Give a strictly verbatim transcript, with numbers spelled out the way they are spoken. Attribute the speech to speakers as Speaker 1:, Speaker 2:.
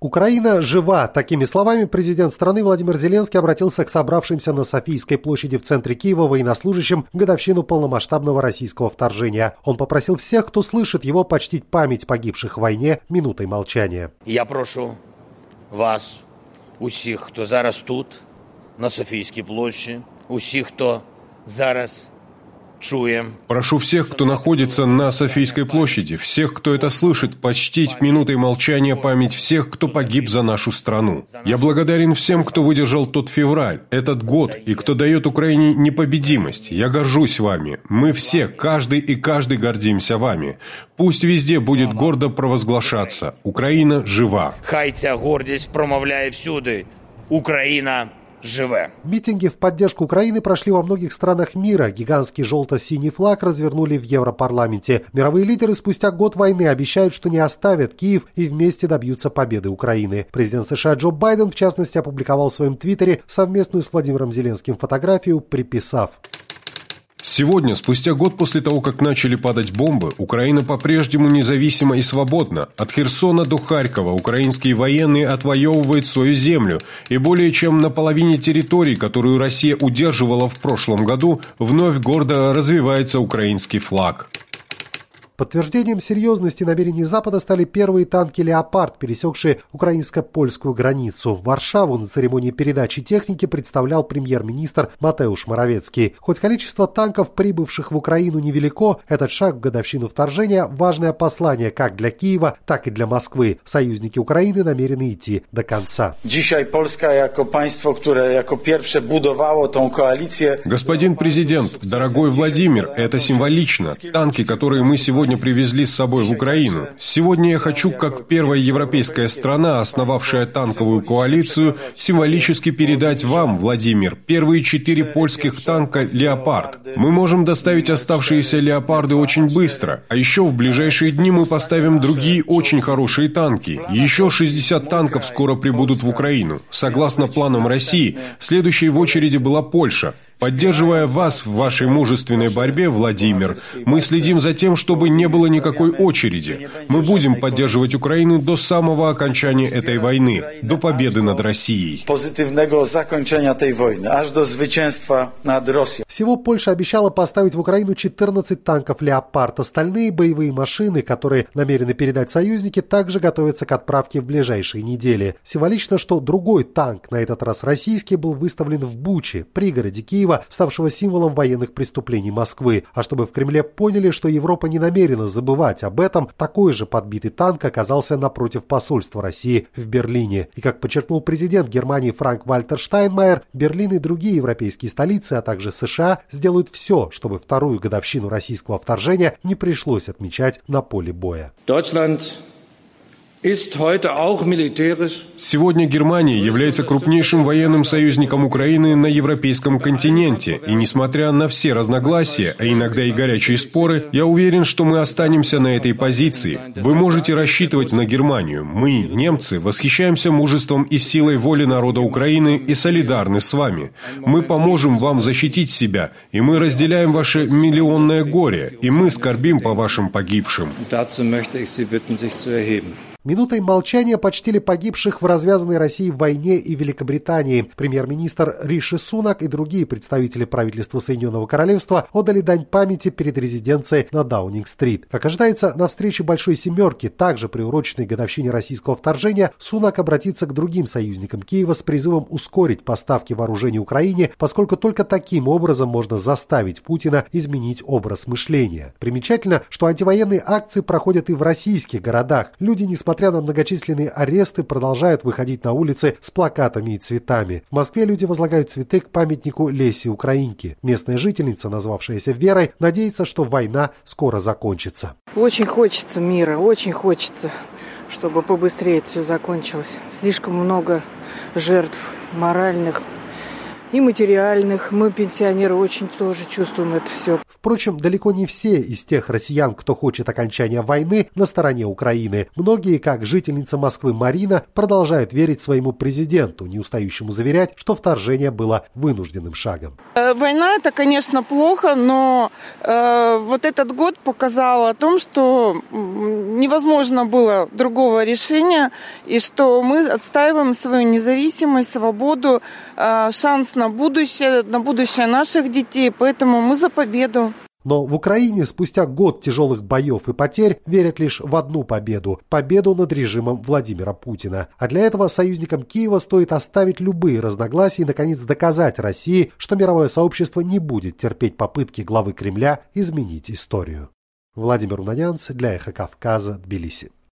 Speaker 1: Украина жива. Такими словами президент страны Владимир Зеленский обратился к собравшимся на Софийской площади в центре Киева военнослужащим в годовщину полномасштабного российского вторжения. Он попросил всех, кто слышит его, почтить память погибших в войне минутой молчания.
Speaker 2: Я прошу вас, усіх, хто зараз тут, на Софійській площі, усіх, хто зараз чує.
Speaker 3: Прошу всех, кто находится на Софийской площади, всех, кто это слышит, почтить минутой молчания память всех, кто погиб за нашу страну. Я благодарен всем, кто выдержал тот февраль, этот год, и кто дает Украине непобедимость. Я горжусь вами. Мы все, каждый и каждый гордимся вами. Пусть везде будет гордо провозглашаться: Украина жива.
Speaker 2: Хай ця гордість промовляє всюди: Україна живе.
Speaker 1: Митинги в поддержку Украины прошли во многих странах мира. Гигантский желто-синий флаг развернули в Европарламенте. Мировые лидеры спустя год войны обещают, что не оставят Киев и вместе добьются победы Украины. Президент США Джо Байден, в частности, опубликовал в своем твиттере совместную с Владимиром Зеленским фотографию, приписав:
Speaker 3: Сегодня, спустя год после того, как начали падать бомбы, Украина по-прежнему независима и свободна. От Херсона до Харькова украинские военные отвоевывают свою землю, и более чем на половине территорий, которую Россия удерживала в прошлом году, вновь гордо развивается украинский флаг.
Speaker 1: Подтверждением серьезности намерений Запада стали первые танки «Леопард», пересекшие украинско-польскую границу. Варшаву на церемонии передачи техники представлял премьер-министр Матеуш Моровецкий. Хоть количество танков, прибывших в Украину, невелико, этот шаг в годовщину вторжения – важное послание как для Киева, так и для Москвы. Союзники Украины намерены идти до конца.
Speaker 3: Господин президент, дорогой Владимир, это символично. Танки, которые мы сегодня Сегодня привезли с собой в Украину. Сегодня я хочу, как первая европейская страна, основавшая танковую коалицию, символически передать вам, Владимир, первые четыре польских танка «Леопард». Мы можем доставить оставшиеся «Леопарды» очень быстро, а еще в ближайшие дни мы поставим другие очень хорошие танки. Еще шестьдесят танков скоро прибудут в Украину. Согласно планам России, следующей в очереди была Польша. Поддерживая вас в вашей мужественной борьбе, Владимир, мы следим за тем, чтобы не было никакой очереди. Мы будем поддерживать Украину до самого окончания этой войны, до победы над Россией.
Speaker 4: Позитивного закончения этой войны, аж до зwycięstwa над Россией.
Speaker 1: Всего Польша обещала поставить в Украину четырнадцать танков «Леопард». Остальные боевые машины, которые намерены передать союзники, также готовятся к отправке в ближайшие недели. Символично, что другой танк, на этот раз российский, был выставлен в Буче, пригороде Киева, ставшего символом военных преступлений Москвы. А чтобы в Кремле поняли, что Европа не намерена забывать об этом, такой же подбитый танк оказался напротив посольства России в Берлине. И, как подчеркнул президент Германии Франк-Вальтер Штайнмайер, Берлин и другие европейские столицы, а также США, сделают все, чтобы вторую годовщину российского вторжения не пришлось отмечать на поле боя.
Speaker 3: Сегодня Германия является крупнейшим военным союзником Украины на европейском континенте, и несмотря на все разногласия, а иногда и горячие споры, я уверен, что мы останемся на этой позиции. Вы можете рассчитывать на Германию. Мы, немцы, восхищаемся мужеством и силой воли народа Украины и солидарны с вами. Мы поможем вам защитить себя, и мы разделяем ваше миллионное горе, и мы скорбим по вашим погибшим.
Speaker 1: Минутой молчания почтили погибших в развязанной России войне и Великобритании. Премьер-министр Риши Сунак и другие представители правительства Соединенного Королевства отдали дань памяти перед резиденцией на Даунинг-стрит. Как ожидается, на встрече Большой Семерки, также приуроченной годовщине российского вторжения, Сунак обратится к другим союзникам Киева с призывом ускорить поставки вооружений Украине, поскольку только таким образом можно заставить Путина изменить образ мышления. Примечательно, что антивоенные акции проходят и в российских городах. Люди, несмотря Несмотря на многочисленные аресты, продолжают выходить на улицы с плакатами и цветами. В Москве люди возлагают цветы к памятнику Лесе Украинки. Местная жительница, назвавшаяся Верой, надеется, что война скоро закончится.
Speaker 5: Очень хочется мира, очень хочется, чтобы побыстрее это все закончилось. Слишком много жертв моральных и материальных. Мы, пенсионеры, очень тоже чувствуем это все.
Speaker 1: Впрочем, далеко не все из тех россиян, кто хочет окончания войны, на стороне Украины. Многие, как жительница Москвы Марина, продолжают верить своему президенту, не устающему заверять, что вторжение было вынужденным шагом.
Speaker 5: Война — это, конечно, плохо, но э, вот этот год показал о том, что невозможно было другого решения, и что мы отстаиваем свою независимость, свободу, э, шанс на будущее, на будущее наших детей, поэтому мы за победу.
Speaker 1: Но в Украине спустя год тяжелых боев и потерь верят лишь в одну победу – победу над режимом Владимира Путина. А для этого союзникам Киева стоит оставить любые разногласия и, наконец, доказать России, что мировое сообщество не будет терпеть попытки главы Кремля изменить историю. Владимир Унанянц для Эхо Кавказа, Тбилиси.